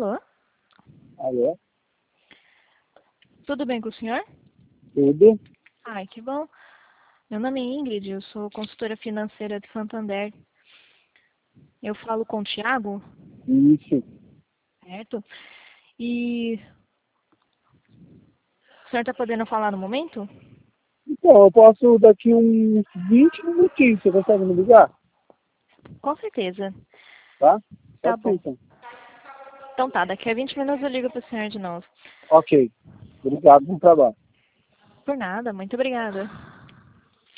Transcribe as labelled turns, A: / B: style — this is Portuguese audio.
A: Alô?
B: Alô?
A: Tudo bem com o senhor?
B: Tudo?
A: Ai, que bom. Meu nome é Ingrid, eu sou consultora financeira de Santander. Eu falo com o Thiago,
B: Isso.
A: certo? E o senhor está podendo falar no momento?
B: Então, eu posso daqui uns 20 minutinhos, você consegue me ligar?
A: Com certeza.
B: Tá?
A: Tá
B: Pode ser
A: bom.
B: então.
A: Então tá, daqui a 20 minutos eu ligo para o senhor de novo.
B: Ok. Obrigado, bom trabalho.
A: Por nada, muito obrigada.